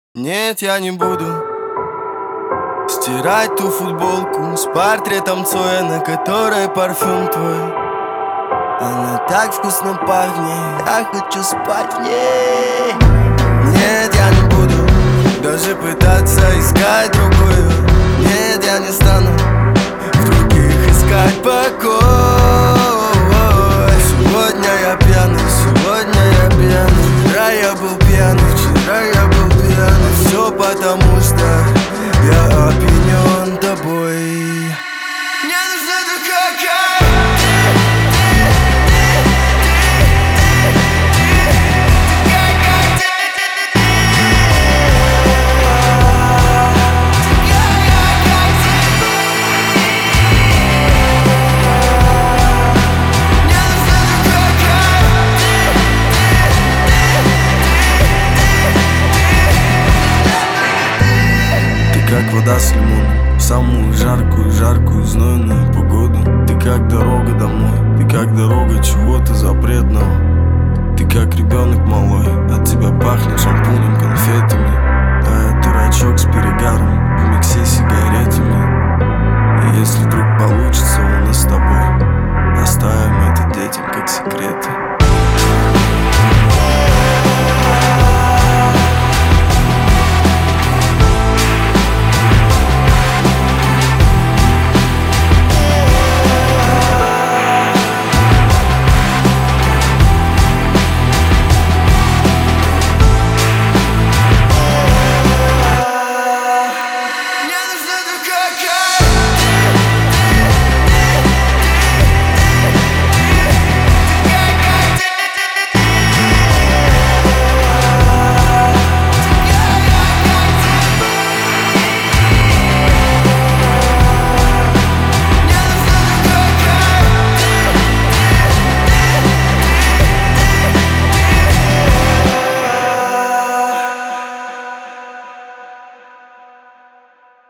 Нет, я не буду стирать ту футболку с портретом Цоя, на которой парфюм твой. Она так вкусно пахнет, я хочу спать в ней. Нет, я не буду даже пытаться искать другую. Нет, я не стану в других искать покой. Сегодня я пьяный, сегодня я пьяный. Вчера я был пьяный, вчера я был пьяный. Все потому что я опьянен тобой. Мне нужна такая, как как вода с лимоном в самую жаркую, знойную погоду. Ты как дорога домой, ты как дорога чего-то запретного. Ты как ребенок малой,